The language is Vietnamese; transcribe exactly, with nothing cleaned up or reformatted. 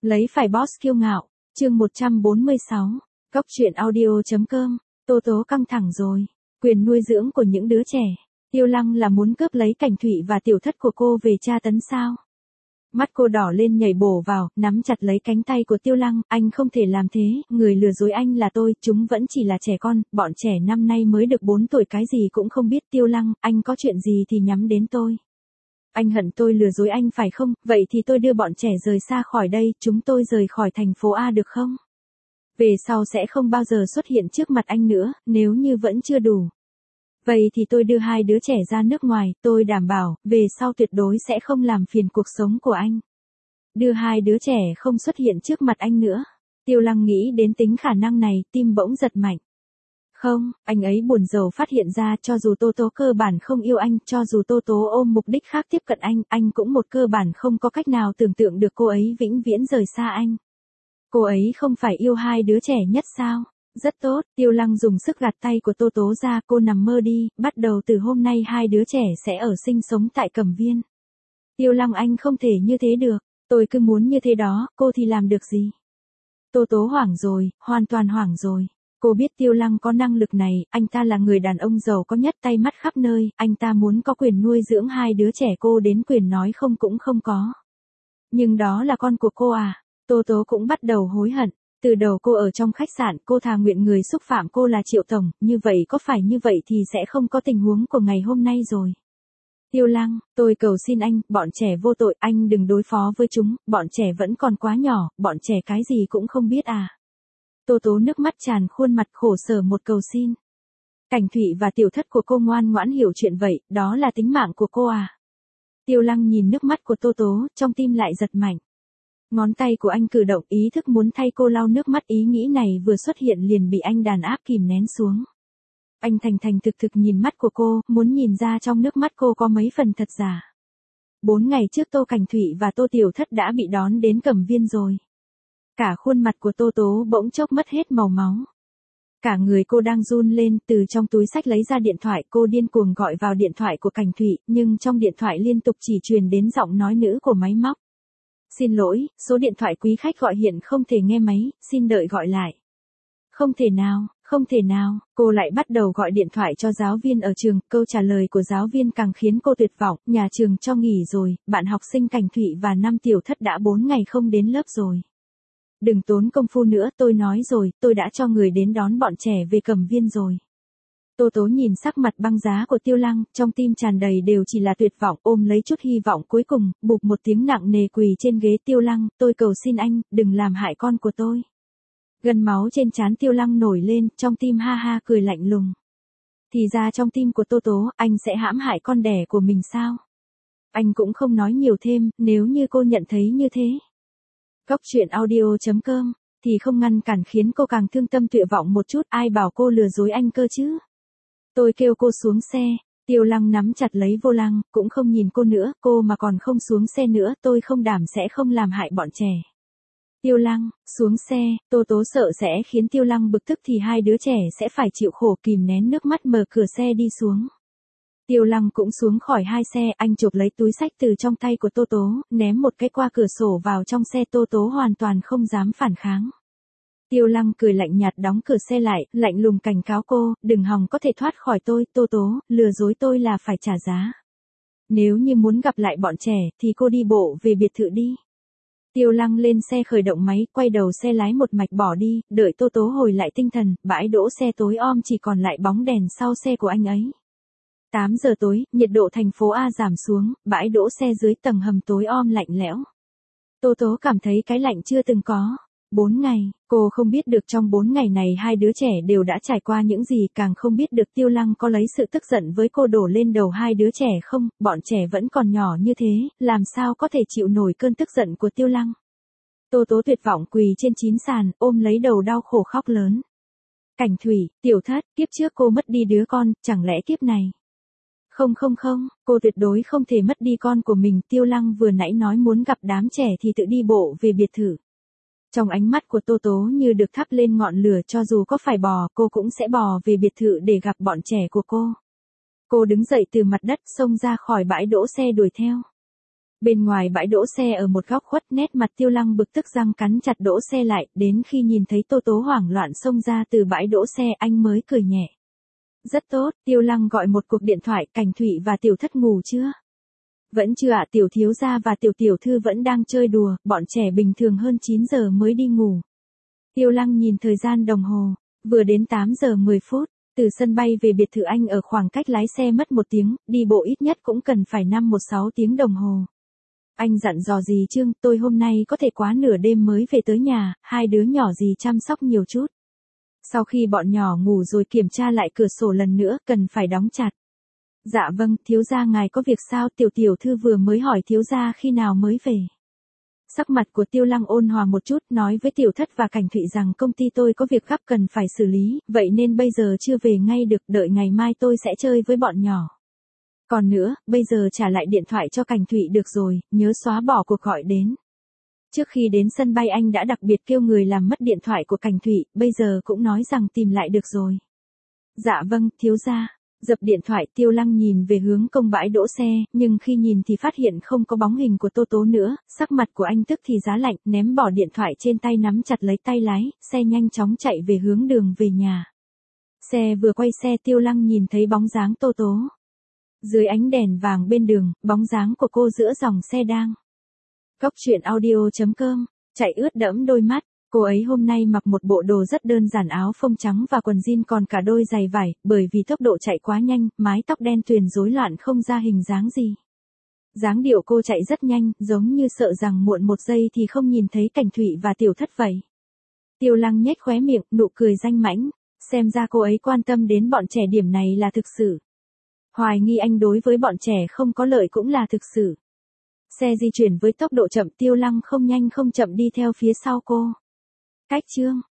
Lấy phải boss kiêu ngạo, chương một trăm bốn mươi sáu, Cóc truyện audio.com, Tô Tố căng thẳng rồi, quyền nuôi dưỡng của những đứa trẻ, Tiêu Lăng là muốn cướp lấy Cảnh Thụy và tiểu thất của cô về tra tấn sao? Mắt cô đỏ lên nhảy bổ vào, nắm chặt lấy cánh tay của Tiêu Lăng, anh không thể làm thế, người lừa dối anh là tôi, chúng vẫn chỉ là trẻ con, bọn trẻ năm nay mới được bốn tuổi cái gì cũng không biết. Tiêu Lăng, anh có chuyện gì thì nhắm đến tôi. Anh hận tôi lừa dối anh phải không, vậy thì tôi đưa bọn trẻ rời xa khỏi đây, chúng tôi rời khỏi thành phố A được không? Về sau sẽ không bao giờ xuất hiện trước mặt anh nữa, nếu như vẫn chưa đủ. Vậy thì tôi đưa hai đứa trẻ ra nước ngoài, tôi đảm bảo, về sau tuyệt đối sẽ không làm phiền cuộc sống của anh. Đưa hai đứa trẻ không xuất hiện trước mặt anh nữa. Tiêu Lăng nghĩ đến tính khả năng này, tim bỗng giật mạnh. Không, anh ấy buồn rầu phát hiện ra cho dù Tô Tố cơ bản không yêu anh, cho dù Tô Tố ôm mục đích khác tiếp cận anh, anh cũng một cơ bản không có cách nào tưởng tượng được cô ấy vĩnh viễn rời xa anh. Cô ấy không phải yêu hai đứa trẻ nhất sao? Rất tốt, Tiêu Lăng dùng sức gạt tay của Tô Tố ra, cô nằm mơ đi, bắt đầu từ hôm nay hai đứa trẻ sẽ ở sinh sống tại Cẩm Viên. Tiêu Lăng anh không thể như thế được, tôi cứ muốn như thế đó, cô thì làm được gì? Tô Tố hoảng rồi, hoàn toàn hoảng rồi. Cô biết Tiêu Lăng có năng lực này, anh ta là người đàn ông giàu có nhất tay mắt khắp nơi, anh ta muốn có quyền nuôi dưỡng hai đứa trẻ, cô đến quyền nói không cũng không có. Nhưng đó là con của cô à? Tô Tố cũng bắt đầu hối hận. Từ đầu cô ở trong khách sạn, cô thà nguyện người xúc phạm cô là Triệu Tổng, như vậy có phải như vậy thì sẽ không có tình huống của ngày hôm nay rồi. Tiêu Lăng, tôi cầu xin anh, bọn trẻ vô tội, anh đừng đối phó với chúng, bọn trẻ vẫn còn quá nhỏ, bọn trẻ cái gì cũng không biết à. Tô Tố nước mắt tràn khuôn mặt khổ sở một cầu xin. Cảnh Thụy và tiểu thất của cô ngoan ngoãn hiểu chuyện vậy, đó là tính mạng của cô à. Tiêu Lăng nhìn nước mắt của Tô Tố, trong tim lại giật mạnh. Ngón tay của anh cử động, ý thức muốn thay cô lau nước mắt, ý nghĩ này vừa xuất hiện liền bị anh đàn áp kìm nén xuống. Anh thành thành thực thực nhìn mắt của cô, muốn nhìn ra trong nước mắt cô có mấy phần thật giả. Bốn ngày trước Tô Cảnh Thụy và Tô Tiểu Thất đã bị đón đến Cẩm Viên rồi. Cả khuôn mặt của Tô Tố bỗng chốc mất hết màu máu. Cả người cô đang run lên, từ trong túi xách lấy ra điện thoại, cô điên cuồng gọi vào điện thoại của Cảnh Thụy, nhưng trong điện thoại liên tục chỉ truyền đến giọng nói nữ của máy móc. Xin lỗi, số điện thoại quý khách gọi hiện không thể nghe máy, xin đợi gọi lại. Không thể nào, không thể nào, cô lại bắt đầu gọi điện thoại cho giáo viên ở trường, câu trả lời của giáo viên càng khiến cô tuyệt vọng, nhà trường cho nghỉ rồi, bạn học sinh Cảnh Thụy và năm Tiểu Thất đã bốn ngày không đến lớp rồi. Đừng tốn công phu nữa, tôi nói rồi, tôi đã cho người đến đón bọn trẻ về Cẩm Viên rồi. Tô Tố nhìn sắc mặt băng giá của Tiêu Lăng, trong tim tràn đầy đều chỉ là tuyệt vọng, ôm lấy chút hy vọng cuối cùng, bụp một tiếng nặng nề quỳ trên ghế. Tiêu Lăng, tôi cầu xin anh, đừng làm hại con của tôi. Gân máu trên trán Tiêu Lăng nổi lên, trong tim ha ha cười lạnh lùng. Thì ra trong tim của Tô Tố, anh sẽ hãm hại con đẻ của mình sao? Anh cũng không nói nhiều thêm, nếu như cô nhận thấy như thế. Cóc truyện audio.com, thì không ngăn cản khiến cô càng thương tâm tuyệt vọng một chút, ai bảo cô lừa dối anh cơ chứ? Tôi kêu cô xuống xe, Tiêu Lăng nắm chặt lấy vô lăng, cũng không nhìn cô nữa, cô mà còn không xuống xe nữa, tôi không đảm sẽ không làm hại bọn trẻ. Tiêu Lăng, xuống xe, Tô Tố sợ sẽ khiến Tiêu Lăng bực tức thì hai đứa trẻ sẽ phải chịu khổ, kìm nén nước mắt mở cửa xe đi xuống. Tiêu Lăng cũng xuống khỏi hai xe, anh chụp lấy túi xách từ trong tay của Tô Tố, ném một cái qua cửa sổ vào trong xe. Tô Tố hoàn toàn không dám phản kháng. Tiêu Lăng cười lạnh nhạt đóng cửa xe lại, lạnh lùng cảnh cáo cô, đừng hòng có thể thoát khỏi tôi. Tô Tố, lừa dối tôi là phải trả giá. Nếu như muốn gặp lại bọn trẻ, thì cô đi bộ về biệt thự đi. Tiêu Lăng lên xe khởi động máy, quay đầu xe lái một mạch bỏ đi, đợi Tô Tố hồi lại tinh thần, bãi đỗ xe tối om chỉ còn lại bóng đèn sau xe của anh ấy. tám giờ tối, nhiệt độ thành phố A giảm xuống, bãi đỗ xe dưới tầng hầm tối om lạnh lẽo. Tô Tố cảm thấy cái lạnh chưa từng có. Bốn ngày, cô không biết được trong bốn ngày này hai đứa trẻ đều đã trải qua những gì, càng không biết được Tiêu Lăng có lấy sự tức giận với cô đổ lên đầu hai đứa trẻ không, bọn trẻ vẫn còn nhỏ như thế, làm sao có thể chịu nổi cơn tức giận của Tiêu Lăng. Tô Tố tuyệt vọng quỳ trên chín sàn, ôm lấy đầu đau khổ khóc lớn. Cảnh Thụy, Tiểu Thất, kiếp trước cô mất đi đứa con, chẳng lẽ kiếp này? Không không không, cô tuyệt đối không thể mất đi con của mình. Tiêu Lăng vừa nãy nói muốn gặp đám trẻ thì tự đi bộ về biệt thự. Trong ánh mắt của Tô Tố như được thắp lên ngọn lửa, cho dù có phải bò, cô cũng sẽ bò về biệt thự để gặp bọn trẻ của cô. Cô đứng dậy từ mặt đất, xông ra khỏi bãi đỗ xe đuổi theo. Bên ngoài bãi đỗ xe ở một góc khuất, nét mặt Tiêu Lăng bực tức răng cắn chặt đỗ xe lại, đến khi nhìn thấy Tô Tố hoảng loạn xông ra từ bãi đỗ xe anh mới cười nhẹ. Rất tốt, Tiêu Lăng gọi một cuộc điện thoại, Cảnh Thụy và Tiểu Thất ngủ chưa? Vẫn chưa ạ, Tiểu thiếu gia và Tiểu tiểu thư vẫn đang chơi đùa, bọn trẻ bình thường hơn chín giờ mới đi ngủ. Tiêu Lăng nhìn thời gian đồng hồ, vừa đến tám giờ mười phút, từ sân bay về biệt thự anh ở khoảng cách lái xe mất một tiếng, đi bộ ít nhất cũng cần phải năm một sáu tiếng đồng hồ. Anh dặn dò gì Trương, tôi hôm nay có thể quá nửa đêm mới về tới nhà, hai đứa nhỏ gì chăm sóc nhiều chút. Sau khi bọn nhỏ ngủ rồi kiểm tra lại cửa sổ lần nữa, cần phải đóng chặt. Dạ vâng, thiếu gia ngài có việc sao? Tiểu tiểu thư vừa mới hỏi thiếu gia khi nào mới về. Sắc mặt của Tiêu Lăng ôn hòa một chút, nói với Tiểu Thất và Cảnh Thụy rằng công ty tôi có việc gấp cần phải xử lý, vậy nên bây giờ chưa về ngay được, đợi ngày mai tôi sẽ chơi với bọn nhỏ. Còn nữa, bây giờ trả lại điện thoại cho Cảnh Thụy được rồi, nhớ xóa bỏ cuộc gọi đến. Trước khi đến sân bay anh đã đặc biệt kêu người làm mất điện thoại của Cảnh Thụy, bây giờ cũng nói rằng tìm lại được rồi. Dạ vâng, thiếu gia. Dập điện thoại, Tiêu Lăng nhìn về hướng công bãi đỗ xe, nhưng khi nhìn thì phát hiện không có bóng hình của Tô Tố nữa, sắc mặt của anh tức thì giá lạnh, ném bỏ điện thoại trên tay nắm chặt lấy tay lái, xe nhanh chóng chạy về hướng đường về nhà. Xe vừa quay xe Tiêu Lăng nhìn thấy bóng dáng Tô Tố. Dưới ánh đèn vàng bên đường, bóng dáng của cô giữa dòng xe đang. Góc truyện audio chấm com, chạy ướt đẫm đôi mắt. Cô ấy hôm nay mặc một bộ đồ rất đơn giản, áo phông trắng và quần jean còn cả đôi giày vải, bởi vì tốc độ chạy quá nhanh, mái tóc đen tuyền rối loạn không ra hình dáng gì. Dáng điệu cô chạy rất nhanh, giống như sợ rằng muộn một giây thì không nhìn thấy Cảnh Thụy và Tiểu Thất vậy. Tiêu Lăng nhếch khóe miệng, nụ cười danh mãnh, xem ra cô ấy quan tâm đến bọn trẻ, điểm này là thực sự. Hoài nghi anh đối với bọn trẻ không có lợi cũng là thực sự. Xe di chuyển với tốc độ chậm, Tiêu Lăng không nhanh không chậm đi theo phía sau cô. Cách chương